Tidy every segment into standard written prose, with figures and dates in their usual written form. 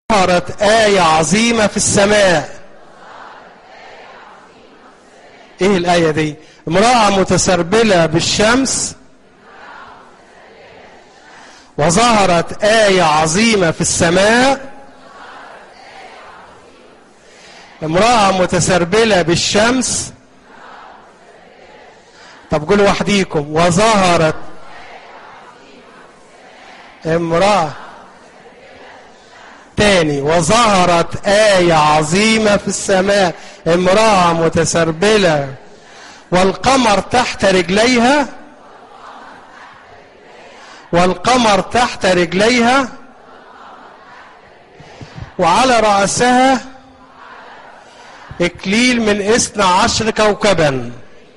ظهرت آية عظيمة في السماء. ايه الآية دي؟ امرأة متسربلة بالشمس وظهرت آية عظيمة في السماء. امرأة متسربلة بالشمس. طب قولوا وحديكم. وظهرت امرأة تاني. وظهرت آية عظيمة في السماء، امرأة متسربلة والقمر تحت رجليها، والقمر تحت رجليها وعلى رأسها إكليل من 12 كوكبا.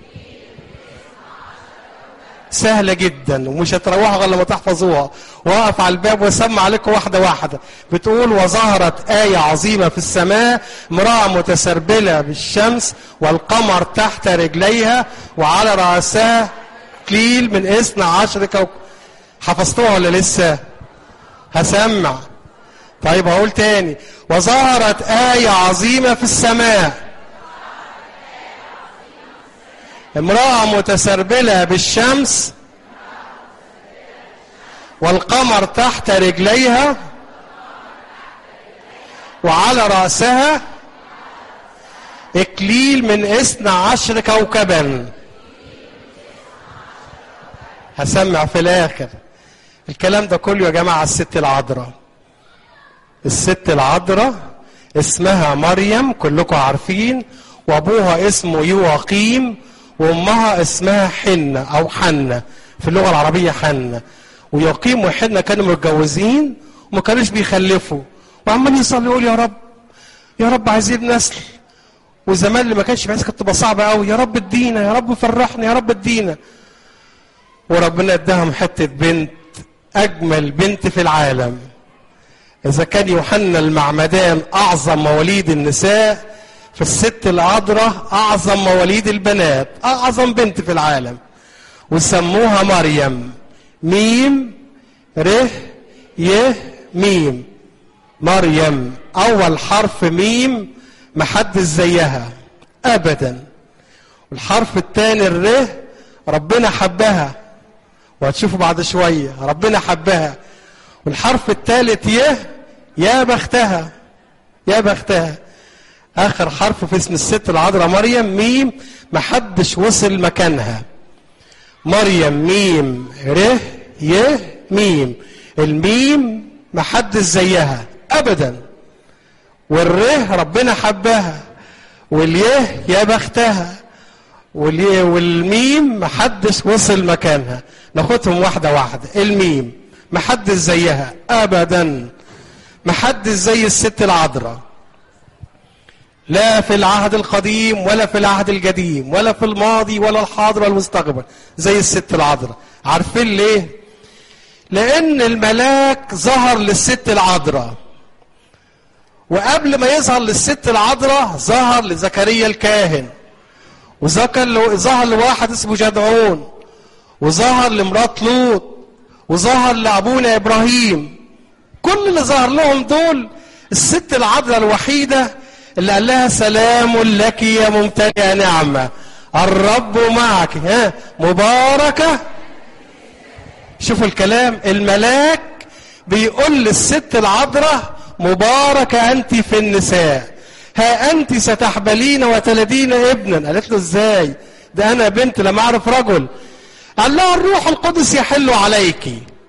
سهلة جدا ومش هتروحوا غير لما تحفظوها. واقف على الباب واسمع عليكم واحدة واحدة. بتقول وظهرت آية عظيمة في السماء، امرأة متسربلة بالشمس والقمر تحت رجليها وعلى رأسها إكليل من 12 كوكب. حفظتوها ولا لسه؟ هسمع. طيب هقول تاني. وظهرت آية عظيمة في السماء، امرأة متسربلة بالشمس والقمر تحت رجليها وعلى رأسها إكليل من 12 كوكبا. هسمع في الآخر. الكلام ده كله يا جماعة الست العذراء. الست العذراء اسمها مريم كلكم عارفين، وابوها اسمه يواقيم، وامها اسمها حنة او حنة في اللغة العربية حنة. ويواقيم وحنة كانوا متجوزين وما كانوش بيخلفوا، وعمال يصلي يقول يا رب يا رب عايزين نسل. وزمان اللي ما كانش بيعز كانت تبقى صعبة قوي، يا رب ادينا يا رب فرحنا يا رب ادينا. وربنا اداهم حتة بنت، اجمل بنت في العالم. اذا كان يوحنا المعمدان اعظم مواليد النساء، في الست العذراء اعظم مواليد البنات، اعظم بنت في العالم. وسموها مريم. ميم ر ي ميم. مريم اول حرف ميم محدش زيها ابدا. والحرف الثاني الر ربنا حبها، وهتشوفوا بعد شويه ربنا حبها. والحرف الثالث يا بختها، يا بختها. اخر حرف في اسم الست العذراء مريم ميم، محدش وصل مكانها. مريم ميم ر ي ميم. الميم محدش زيها ابدا، والره ربنا حبها، واليه يا بختها، والميم محدش وصل مكانها. ناخدهم واحده واحده. الميم محدش زيها ابدا، محدش زي الست العذراء، لا في العهد القديم ولا في العهد القديم ولا في الماضي ولا الحاضر ولا المستقبل زي الست العذراء. عارفين ليه؟ لان الملاك ظهر للست العذراء، وقبل ما يظهر للست العذراء ظهر لزكريا الكاهن، وظهر لواحد اسمه جدعون، وظهر لمرات لوط، وظهر لابونا ابراهيم. كل اللي ظهر لهم دول الست العذراء الوحيده اللي قال لها سلام لك يا ممتلئه نعمه الرب معك، مباركه. شوفوا الكلام، الملاك بيقول للست العذراء مباركه انت في النساء، ها انت ستحبلين وتلدين ابنا. قالت له ازاي؟ ده انا بنت لم اعرف رجل. قال لها الروح القدس يحل عليك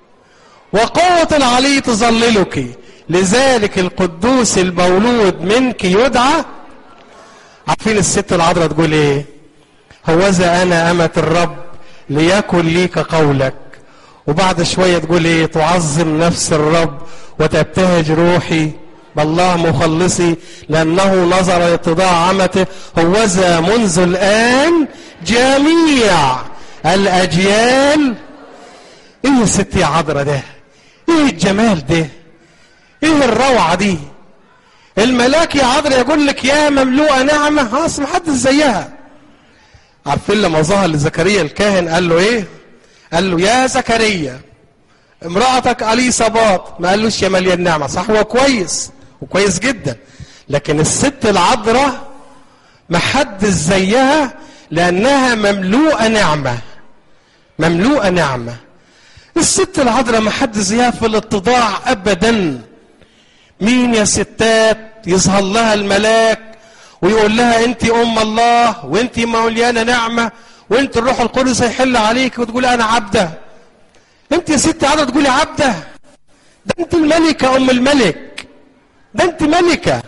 وقوة العلي تظللك، لذلك القدوس المولود منك يدعى. عارفين الست العذراء تقول ايه؟ هوذا انا امة الرب ليكن ليك قولك. وبعد شوية تقول ايه؟ تعظم نفس الرب وتبتهج روحي بالله مخلصي لانه نظر اتضاع عمته. هوذا منذ الان جميع الاجيال. ايه يا ست يا عذراء ده؟ ايه الجمال ده؟ ايه الروعه دي؟ الملاك يا عذراء يقول لك يا مملوءه نعمه، خلاص محدش زيها. عارفين لما ظهر لزكريا الكاهن قال له ايه؟ قال له يا زكريا امرأتك اليصابات. ما قالوش يا مليان نعمه، صح هو كويس وكويس جدا، لكن الست العذراء محدش زيها لانها مملوءة نعمة، مملوءة نعمة. الست العذراء محدش زيها في الاتضاع ابدا. مين يا ستات يظهر لها الملاك ويقول لها انت ام الله وانت مليانة نعمة وانت الروح القدس هيحل عليك وتقول انا عبدة؟ انت يا ست عذراء تقولي عبدة؟ ده انت الملكة ام الملك، ده انت ملكة.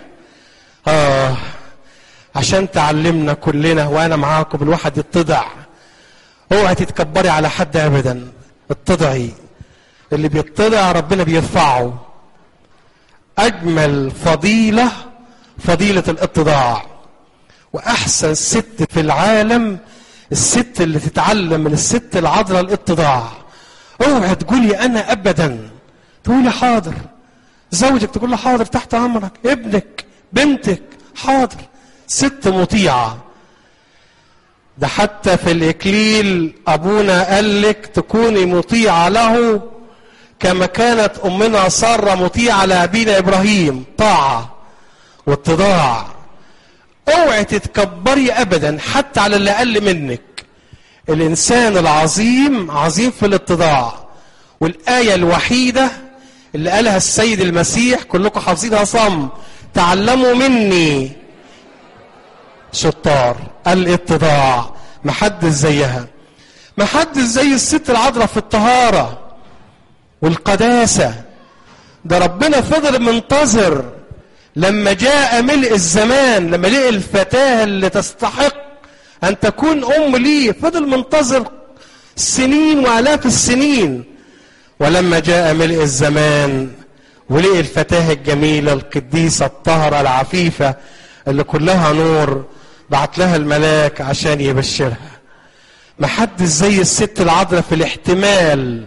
عشان تعلمنا كلنا وانا معاكم الواحد يتضع. اوعي تتكبري على حد ابدا، اتضعي. اللي بيتضع ربنا بيرفعه. اجمل فضيلة فضيلة الاتضاع، واحسن ست في العالم الست اللي تتعلم من الست العذراء الاتضاع. اوعي تقولي انا ابدا، تقولي حاضر. زوجك تقول له حاضر تحت امرك، ابنك بنتك حاضر. ست مطيعة. ده حتى في الاكليل ابونا قال لك تكوني مطيعة له كما كانت امنا سارة مطيعة لابينا ابراهيم. طاعة واتضاع. اوعي تتكبري ابدا حتى على اللي اقل منك. الانسان العظيم عظيم في الاتضاع. والايه الوحيده اللي قالها السيد المسيح كلكم حافظينها صم: تعلموا مني. شطار. الاتضاع محدش زيها، محدش زي الست العذراء في الطهاره والقداسه. ده ربنا فضل منتظر لما جاء ملء الزمان، لما لقي الفتاة اللي تستحق أن تكون أم ليه، فضل منتظر سنين وآلاف السنين. ولما جاء ملء الزمان ولقي الفتاة الجميلة القديسة الطاهرة العفيفة اللي كلها نور، بعت لها الملاك عشان يبشرها. محدش زي الست العذراء في الاحتمال.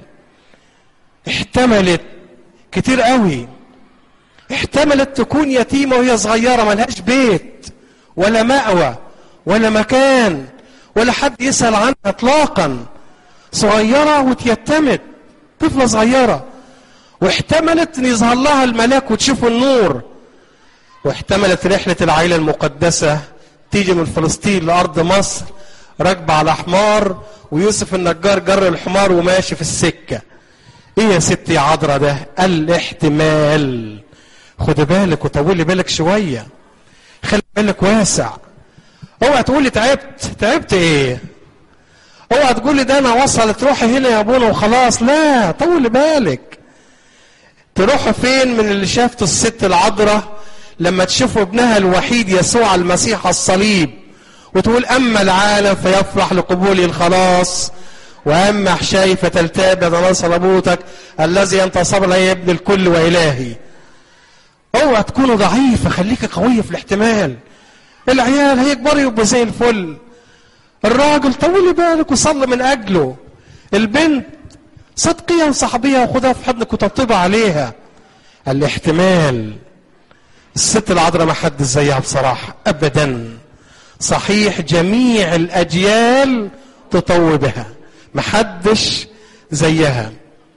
احتملت كتير قوي. احتملت تكون يتيمة وهي صغيرة ملهاش بيت ولا مأوى ولا مكان ولا حد يسأل عنها اطلاقا. صغيرة وتيتمت، طفلة صغيرة. واحتملت ان يظهر لها الملاك وتشوف النور. واحتملت رحلة العائلة المقدسة تيجي من فلسطين لأرض مصر راكبة على حمار، ويوسف النجار جر الحمار وماشي في السكة. ايه يا ستي يا عذراء ده؟ الاحتمال. خد بالك وطولي بالك شوية، خلي بالك واسع. اوعى تقولي تعبت ايه؟ اوعى تقولي ده انا وصلت روحي هنا يا ابونا وخلاص. لا، طولي بالك. تروح فين من اللي شافته الست العذراء لما تشوف ابنها الوحيد يسوع المسيح على الصليب وتقول اما العالم فيفرح لقبول الخلاص واما احشائي فتلتاب يد صلبوتك الذي انتصر لي يا ابن الكل والهي. اوعى تكونوا ضعيفة، خليكي قوية في الاحتمال. العيال هيكبروا يبقوا زي الفل. الراجل طولي بالك وصلي من اجله. البنت صدقية وصحبية وخدها في حضنك وطبطبي عليها. الاحتمال. الست العذراء ما حد زيها بصراحة ابدا. صحيح جميع الاجيال تطوي بها، ما حدش زيها.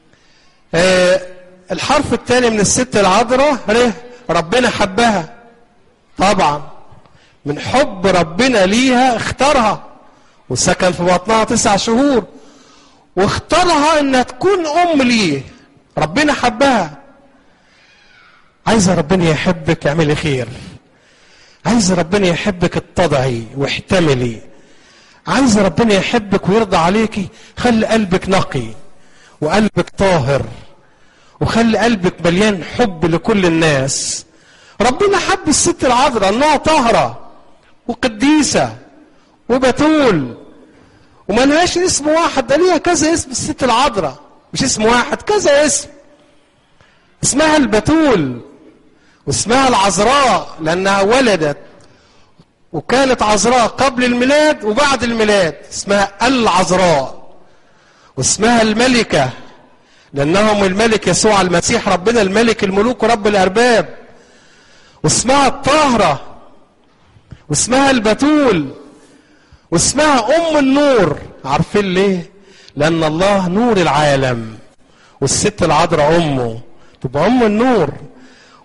الحرف الثاني من الست العذراء ر. ربنا حبها طبعا. من حب ربنا ليها اختارها وسكن في بطنها 9 شهور واختارها انها تكون ام ليه. ربنا حبها. عايزه ربنا يحبك اعملي خير. عايزه ربنا يحبك اتضعي واحتملي. عايزه ربنا يحبك ويرضى عليكي، خلي قلبك نقي وقلبك طاهر وخلي قلبك مليان حب لكل الناس. ربنا حب الست العذراء انها طاهره وقديسه وبتول وما لهاش اسم واحد، ده ليها كذا اسم. الست العذراء مش اسم واحد، كذا اسم. اسمها البتول واسمها العذراء لانها ولدت وكانت عذراء قبل الميلاد وبعد الميلاد، اسمها العذراء. واسمها الملكة لأنهم الملك يسوع المسيح ربنا الملك الملوك ورب الأرباب. واسمها الطاهرة واسمها البتول واسمها أم النور. عارفين ليه؟ لأن الله نور العالم والست العذراء أمه، تبقى أم النور.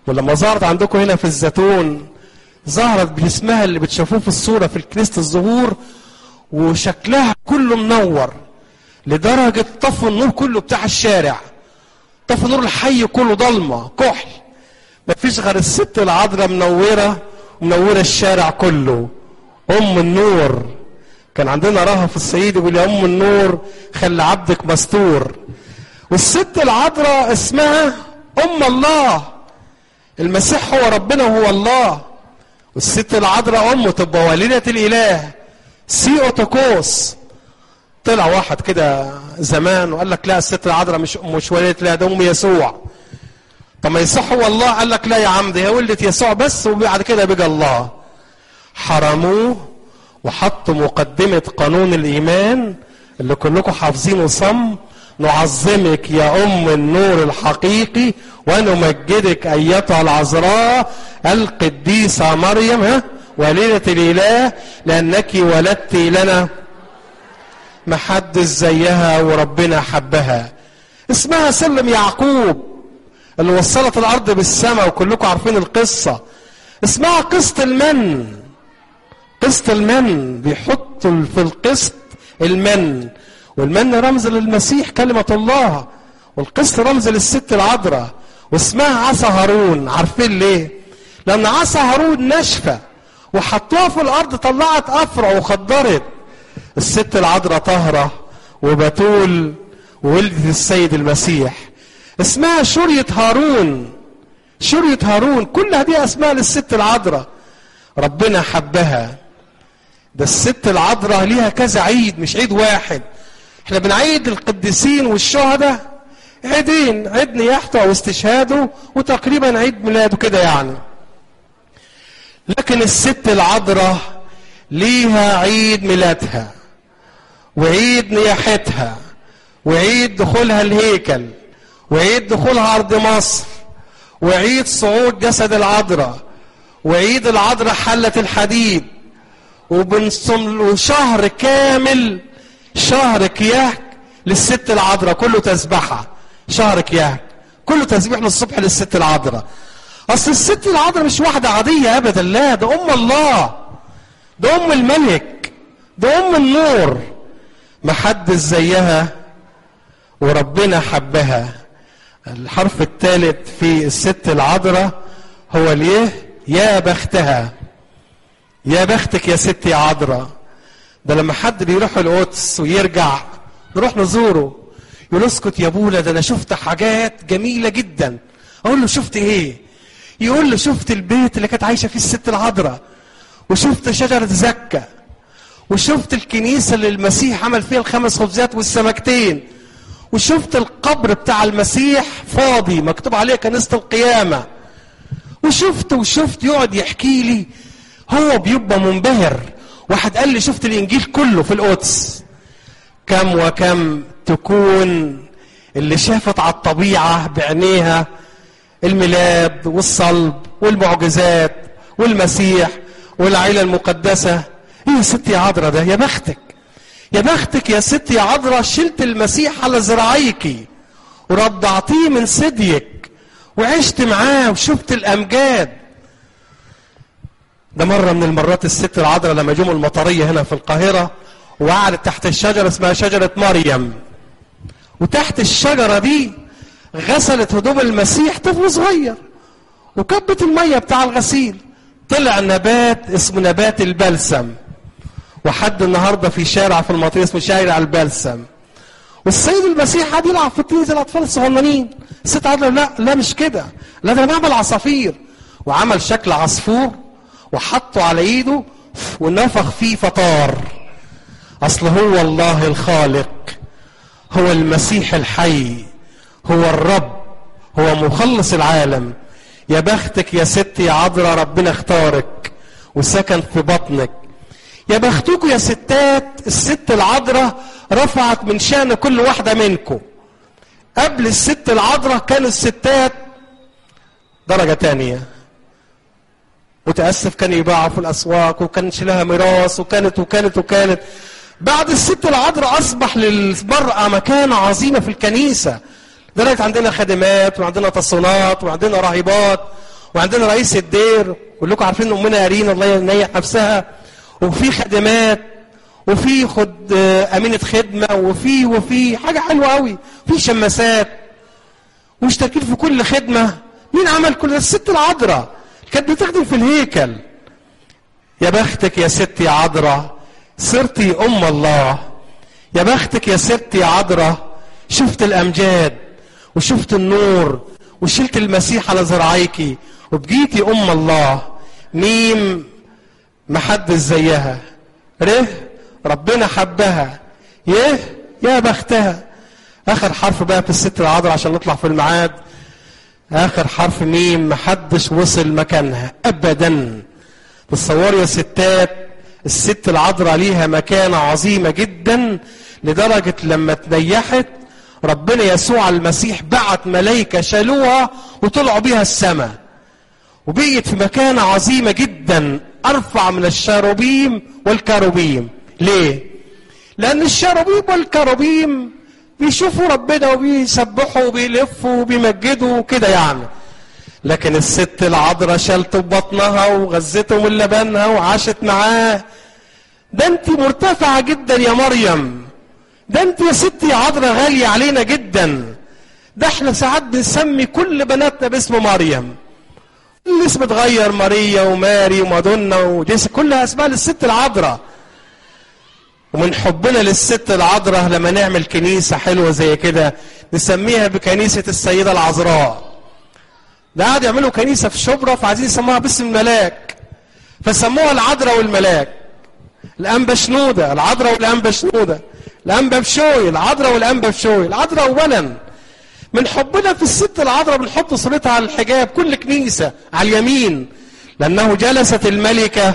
ولما ظهرت عندكم هنا في الزيتون ظهرت باسمها اللي بتشوفوه في الصورة في كنيسة الظهور، وشكلها كله منور لدرجة طفوا النور كله بتاع الشارع، طفوا النور الحي كله ضلمة كحل، مفيش غير الست العذراء منورة الشارع كله. أم النور، كان عندنا راهب في الصعيد يقول يا أم النور خلي عبدك مستور. والست العذراء اسمها أم الله، المسيح هو ربنا وهو الله، والست العذراء أمه تبقى والدة الإله سيوتوكوس. طلع واحد كده زمان وقال لك لا الست العذراء مش والدة، لا ده أم يسوع. طب ما يسوع هو الله؟ قال لك لا يا عم دي هي ولدت يسوع بس وبعد كده بقى الله. حرموه وحطوا مقدمة قانون الإيمان اللي كلكم حافظينه صم: نعظمك يا أم النور الحقيقي ونمجدك أيتها العذراء القديسة مريم والدة الإله لأنك ولدت لنا محدش زيها وربنا حبها. اسمها سلم يعقوب اللي وصلت الأرض بالسماء وكلكم عارفين القصة. اسمها قسط المن. قسط المن بيحطوا في القسط المن، والمن رمز للمسيح كلمة الله، والقسط رمز للست العذراء. واسمها عصا هارون. عارفين ليه؟ لأن عصا هارون ناشفة وحطوها في الأرض طلعت أفرع وخضرت. الست العذراء طاهرة وبتول وولدت السيد المسيح. اسمها شرية هارون. شرية هارون. كل هذه أسماء للست العذراء. ربنا حبها. ده الست العذراء ليها كذا عيد مش عيد واحد. احنا بنعيد القديسين والشهداء عيدين، عيد نياحته او استشهاده وتقريبا عيد ميلاده كده يعني. لكن الست العذراء ليها عيد ميلادها وعيد نياحتها وعيد دخولها الهيكل وعيد دخولها ارض مصر وعيد صعود جسد العذراء وعيد العذراء حلة الحديد. وشهر كامل شهر كياك للست العذراء كله تسبحة. شهر كياك كله تسبيح للصبح للست العذراء. اصل الست العذراء مش واحدة عادية ابدا، لا ده ام الله، ده ام الملك، ده ام النور، محدش زيها وربنا حبها. الحرف الثالث في الست العذراء هو اليه. يا بختها. يا بختك يا ستي عذراء. ده لما حد بيروح القدس ويرجع نروح نزوره يقول اسكت يا بولا ده انا شفت حاجات جميله جدا. اقول له شفت ايه؟ يقول له شفت البيت اللي كانت عايشه فيه الست العذراء، وشفت شجره زكا، وشفت الكنيسه اللي المسيح عمل فيها الخمس خبزات والسمكتين، وشفت القبر بتاع المسيح فاضي مكتوب عليه كنيسه القيامه، وشفت يقعد يحكي لي هو بيبقى منبهر. واحد قال لي شفت الانجيل كله في القدس. كم وكم تكون اللي شافت على الطبيعه بعينيها الميلاد والصلب والمعجزات والمسيح والعيله المقدسه. ايه يا ستي يا عذراء ده؟ يا بختك يا بختك يا ستي يا عذراء، شلت المسيح على ذراعيكي ورضعتيه من ثديك وعشت معاه وشفت الامجاد. ده مرة من المرات الست العذراء لما جم المطرية هنا في القاهرة وقعدت تحت الشجرة اسمها شجرة مريم، وتحت الشجرة دي غسلت هدوم المسيح طفل صغير وكبت المية بتاع الغسيل، طلع نبات اسمه نبات البلسم، وحد النهاردة في شارع في المطرية اسمه شارع البلسم. والسيد المسيح قاعد يلعب في الطين زي الأطفال الصغننين. الست عذراء لا مش كده، لا ده نعمل عصافير، وعمل شكل عصفور وحطه على ايده ونفخ فيه فطار. اصل هو الله الخالق، هو المسيح الحي، هو الرب، هو مخلص العالم. يا بختك يا ستي يا عذراء، ربنا اختارك وسكن في بطنك. يا بختكم يا ستات، الست العذراء رفعت من شأن كل واحدة منكم. قبل الست العذراء كانوا الستات درجة تانية، متأسف كان يباعوا في الأسواق وكانش لها ميراث وكانت. بعد الست العذراء أصبح للمرأة مكانة عظيمة في الكنيسة، لدرجة عندنا خادمات وعندنا تصونات وعندنا راهبات وعندنا رئيس الدير كلكم عارفين امنا قارين الله ينيح نفسها، وفي خدمات، وفي امينه خدمه، وفي حاجه حلوه قوي، في شماسات ومشتركين في كل خدمه. مين عمل كل ده؟ الست العذراء كانت بتخدم في الهيكل. يا بختك يا ستي عذراء صرتي ام الله. يا بختك يا ستي عذراء شفت الامجاد وشفت النور وشلت المسيح على ذراعيكي وبقيتي ام الله. ميم محدش زيها. ره ربنا حبها. يا بختها. اخر حرف بقى في الست العذراء عشان نطلع في الميعاد. اخر حرف ميم محدش وصل مكانها ابدا. تصوروا يا ستات الست العذراء ليها مكانة عظيمة جدا لدرجة لما تنيحت ربنا يسوع المسيح بعت ملائكة شالوها وطلعوا بيها السماء، وبقيت في مكانة عظيمة جدا ارفع من الشاروبيم والكاروبيم. ليه؟ لان الشاروبيم والكاروبيم بيشوفوا ربنا وبيسبحوا وبيلفوا وبيمجدوا كده يعني، لكن الست العذراء شالته ببطنها وغذته من لبنها وعاشت معاه. ده انت مرتفعة جدا يا مريم، ده انت يا ستي عذراء غالية علينا جدا. ده احنا ساعات بنسمي كل بناتنا باسم مريم، الاسم اتغير، ماريا وماري ومادونا وديس، كلها اسماء للست العذراء. ومن حبنا للست العذراء لما نعمل كنيسة حلوة زي كده نسميها بكنيسة السيدة العذراء. ده قاعد يعملوا كنيسة في شبرا فعايزين يسموها باسم الملاك فسموها العذراء والملاك. الأنبا شنودة العذراء والأنبا شنودة، الأنبا بشوي العذراء والأنبا بشوي، العذراء أولا. من حبنا في الست العذراء بنحط صورتها على الحجاب كل كنيسة على اليمين، لأنه جلست الملكة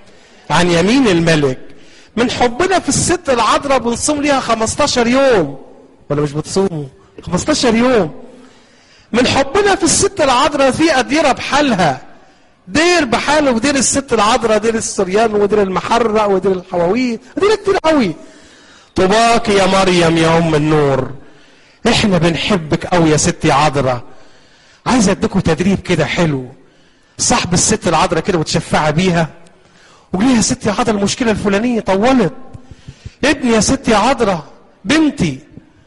عن يمين الملك. من حبنا في الست العذراء بنصوم ليها 15 يوم، ولا مش بتصوموا 15 يوم؟ من حبنا في الست العذراء في أديرة بحالها، دير بحاله، ودير الست العذراء، دير السريان ودير المحرق ودير الحواويل، دير كتير قوي. طوباك يا مريم يا أم النور. احنا بنحبك قوي يا ستي عذراء. عايز اديكم تدريب كده حلو. صاحب الست العذراء كده وتشفع بيها وقولي يا ستي عذراء المشكله الفلانيه طولت، ابني يا ستي عذراء، بنتي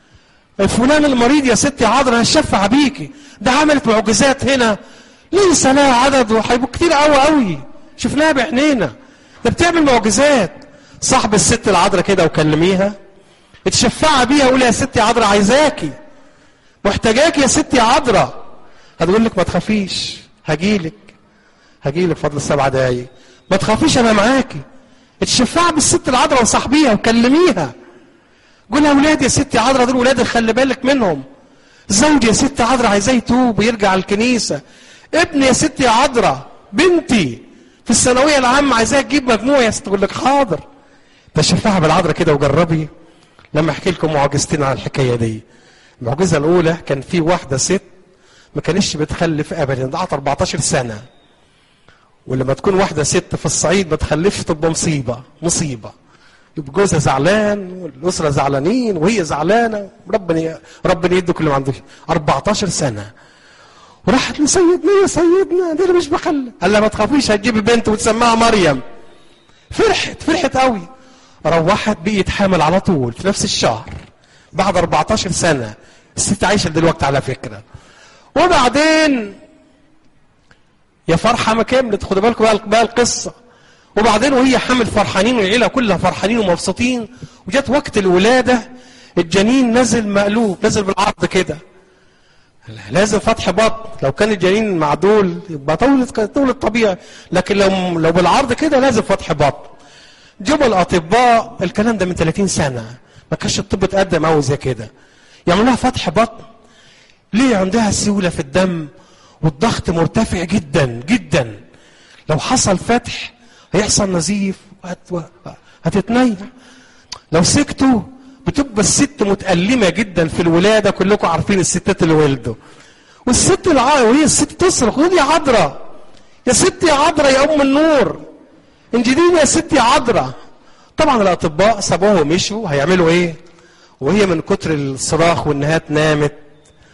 الفلان المريض يا ستي عذراء هشفع بيكي، ده عملت معجزات هنا ليس لها عدد وهيبقوا كتير قوي قوي شفناها بعينينا، ده بتعمل معجزات. صاحب الست العذراء كده وكلميها اتشفع بيها وقولي يا ستي عذراء عايزاكي محتاجاكي يا ستي عذراء. هتقول لك ما تخافيش هجيلك فضل 7 دقايق، ما تخافيش انا معاكي. اتشفع بالست العذراء وصاحبيها وكلميها، قولها اولاد يا ستي عذراء دول ولاد خلي بالك منهم، زوجي يا ستي عذراء عايزاه يتوب ويرجع الكنيسه، ابني يا ستي عذراء، بنتي في الثانويه العامه عايزاها تجيب مجموع يا ستي، تقول لك حاضر. تشفعها بالعذراء كده وجربي. لما احكي لكم معجزتين على الحكايه دي. المعجزه الاولى كان في واحده ست ما كانتش بتخلف ابدا، قعدت 14 سنه. ولما تكون واحده ست في الصعيد ما تخلفش تبقى مصيبه. يبقى جوزها زعلان والاسره زعلانين وهي زعلانه، ربنا يدي كل ما عندوش. 14 سنه وراحت لسيدنا يا سيدنا ده انا مش بخلف. قال لها ما تخافيش هتجيبي بنت وتسميها مريم. فرحت قوي. روحت بقيت حامل على طول في نفس الشهر بعد 14 سنه. الست عايشه دلوقتي على فكره. وبعدين يا فرحه ما كملت، خدوا بالكم بقى القصه. وبعدين وهي حامل فرحانين والعيله كلها فرحانين ومبسوطين، وجت وقت الولاده الجنين نزل مقلوب، نزل بالعرض كده. لازم فتح بطن، لو كان الجنين معدول يبقى طول طبيعي، لكن لو بالعرض كده لازم فتح بطن. جابوا الاطباء الكلام ده من 30 سنه، ما كانش الطب اتقدم قوي زي كده، يعملوا لها فتح بطن. ليه؟ عندها سيوله في الدم والضغط مرتفع جدا جدا. لو حصل فتح هيحصل نزيف هتتنيح. لو سكتوا بتبقى الست متألمة جدا في الولادة. كلكم عارفين الستات اللي ولدوا، والست وهي الست تصرخ قولي يا عذراء يا ستي يا عذراء يا ام النور انجديني يا ستي يا عذراء. طبعا الاطباء سابوها ومشوا، هيعملوا ايه؟ وهي من كتر الصراخ والنهات نامت.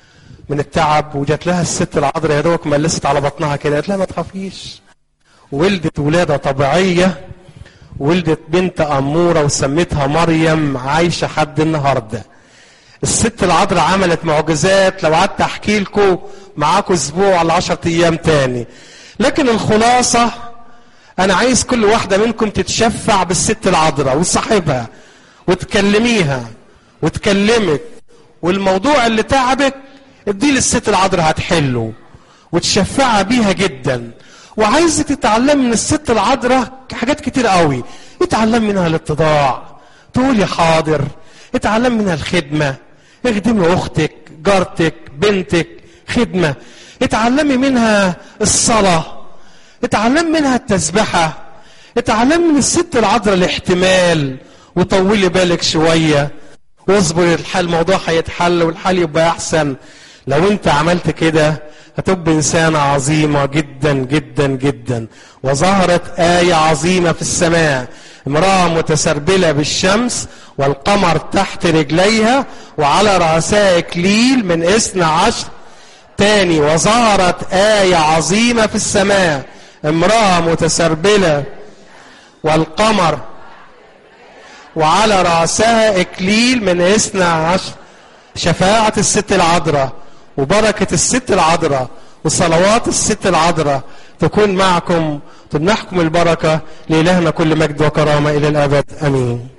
من التعب، وجات لها الست العذراء يا دوبك ملست على بطنها كده، قالت لها ما تخافيش. ولدت ولادة طبيعية، ولدت بنت أمورة وسميتها مريم، عايشة حد النهاردة. الست العذراء عملت معجزات لو قعدت احكي لكم معاكم اسبوع ولا 10 ايام تاني. لكن الخلاصة انا عايز كل واحدة منكم تتشفع بالست العذراء وتصاحبها وتكلميها وتكلمك، والموضوع اللي تعبك اديه للست العذراء هتحله، وتشفعها بيها جدا. وعايزة تتعلم من الست العذراء حاجات كتير قوي. اتعلم منها الاتضاع، تقولي حاضر، اتعلم منها الخدمة، اخدمي اختك جارتك بنتك خدمة، اتعلمي منها الصلاة، اتعلم منها التسبحة، اتعلم من الست العذراء الاحتمال، وطولي بالك شوية واصبري، الحال الموضوع هيتحل والحال يبقى احسن. لو انت عملت كده هتبقى انسانة عظيمة جدا جدا جدا. وظهرت آية عظيمة في السماء، امرأة متسربلة بالشمس والقمر تحت رجليها وعلى رأسها إكليل من 12. تاني، وظهرت آية عظيمة في السماء، امرأة متسربلة والقمر وعلى رأسها إكليل من 12. شفاعة الست العذراء وبركة الست العذراء وصلوات الست العذراء تكون معكم، تمنحكم البركة. لإلهنا كل مجد وكرامة إلى الأبد، آمين.